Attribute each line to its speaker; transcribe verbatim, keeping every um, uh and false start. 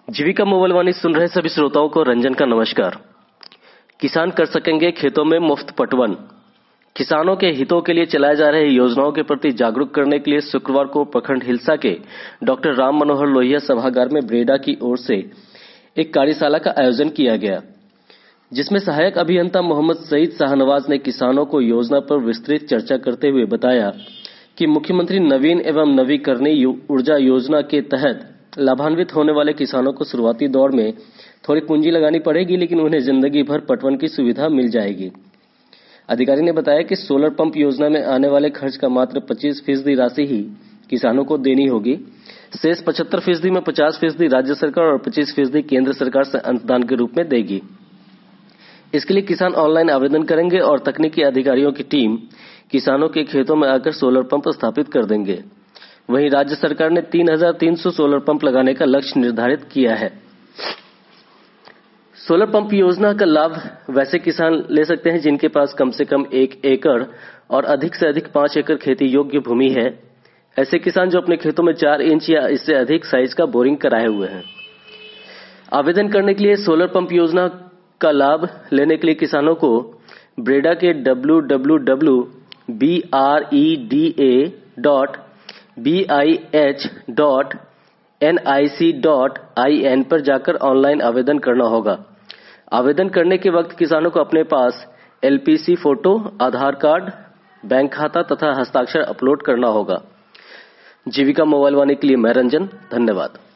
Speaker 1: जीविका mobile वाणी सुन रहे सभी श्रोताओं को रंजन का नमस्कार। किसान कर सकेंगे खेतों में मुफ्त पटवन। किसानों के हितों के लिए चलाए जा रहे योजनाओं के प्रति जागरूक करने के लिए शुक्रवार को प्रखंड हिलसा के डॉक्टर राम मनोहर लोहिया सभागार में ब्रेडा की ओर से एक कार्यशाला का आयोजन किया गया, जिसमें सहायक अभियंता मोहम्मद सईद शाहनवाज ने किसानों को योजना पर विस्तृत चर्चा करते हुए बताया कि मुख्यमंत्री नवीन एवं नवीकरणीय ऊर्जा योजना के तहत लाभान्वित होने वाले किसानों को शुरुआती दौर में थोड़ी पूंजी लगानी पड़ेगी, लेकिन उन्हें जिंदगी भर पटवन की सुविधा मिल जाएगी। अधिकारी ने बताया कि सोलर पंप योजना में आने वाले खर्च का मात्र पच्चीस फीसदी राशि ही किसानों को देनी होगी। शेष पचहत्तर फीसदी में पचास फीसदी राज्य सरकार और पच्चीस फीसदी केंद्र सरकार से अनुदान के रूप में देगी। इसके लिए किसान ऑनलाइन आवेदन करेंगे और तकनीकी अधिकारियों की टीम किसानों के खेतों में आकर सोलर पंप स्थापित कर देंगे। वहीं राज्य सरकार ने तीन हज़ार तीन सौ सोलर पंप लगाने का लक्ष्य निर्धारित किया है। सोलर पंप योजना का लाभ वैसे किसान ले सकते हैं जिनके पास कम से कम एक एकड़ और अधिक से अधिक पांच एकड़ खेती योग्य भूमि है। ऐसे किसान जो अपने खेतों में चार इंच या इससे अधिक साइज का बोरिंग कराए हुए हैं। आवेदन करने के लिए सोलर पंप योजना का लाभ लेने के लिए किसानों को ब्रेडा के डब्ल्यू डब्ल्यू डब्ल्यू डॉट ब्रेडा dot B I H dot N I C dot I N पर जाकर ऑनलाइन आवेदन करना होगा। आवेदन करने के वक्त किसानों को अपने पास L P C photo, Aadhaar card, bank खाता तथा हस्ताक्षर अपलोड करना होगा। जीविका मोबाइल वाणी के लिए मैं रंजन, धन्यवाद।